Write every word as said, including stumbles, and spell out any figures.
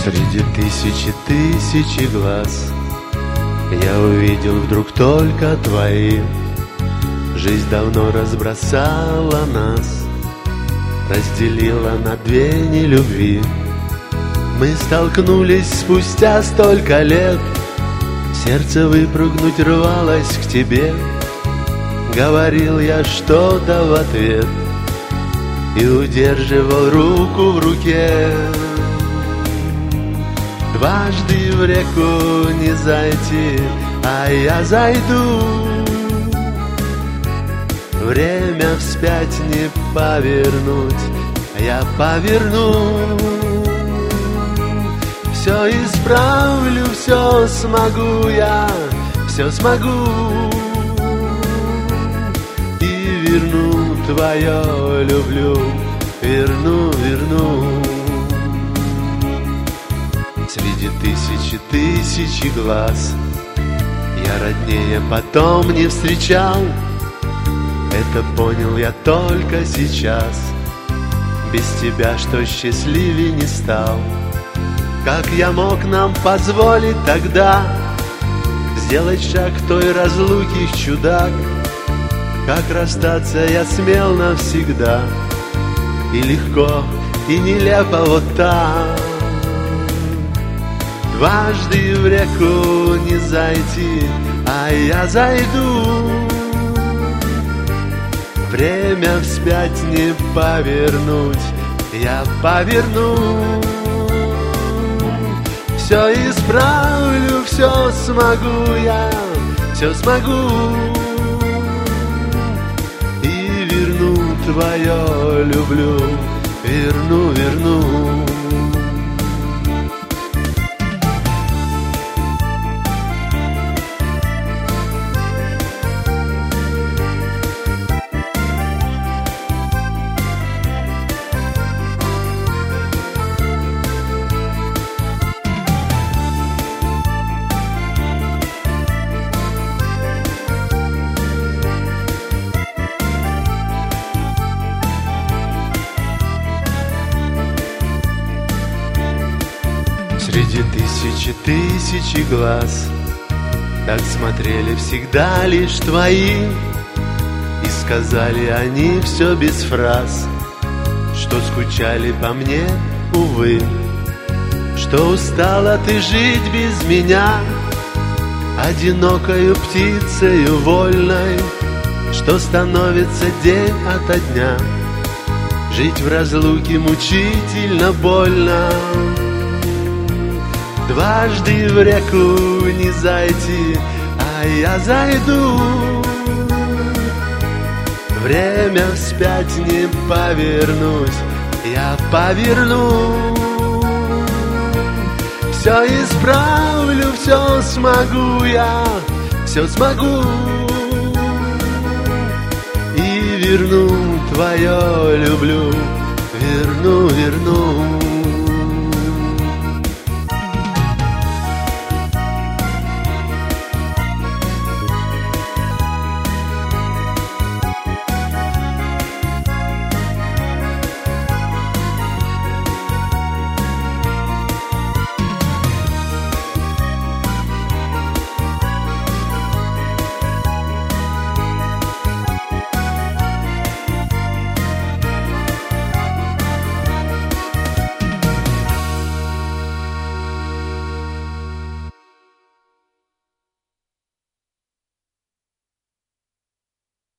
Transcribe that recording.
Среди тысячи тысячи глаз я увидел вдруг только твои. Жизнь давно разбросала нас, разделила на две нелюбви. Мы столкнулись спустя столько лет, сердце выпрыгнуть рвалось к тебе. Говорил я что-то в ответ и удерживал руку в руке. Дважды в реку не зайти, а я зайду. Время вспять не повернуть, а я поверну. Все исправлю, все смогу я, все смогу. И верну твое люблю, верну, верну. Среди тысячи тысячи глаз я роднее потом не встречал. Это понял я только сейчас. Без тебя что счастливее не стал. Как я мог нам позволить тогда сделать шаг к той разлуке, чудак? Как расстаться я смел навсегда, и легко, и нелепо вот так. Дважды в реку не зайти, а я зайду. Время вспять не повернуть, я поверну. Все исправлю, все смогу я, все смогу. И верну твое люблю, верну, верну. Среди тысячи тысячи глаз так смотрели всегда лишь твои. И сказали они все без фраз, что скучали по мне, увы. Что устала ты жить без меня, одинокою птицею вольной, что становится день ото дня. Жить в разлуке мучительно больно. Дважды в реку не зайти, а я зайду. Время вспять не повернуть, я поверну. Все исправлю, все смогу я, все смогу. И верну твое люблю, верну, верну.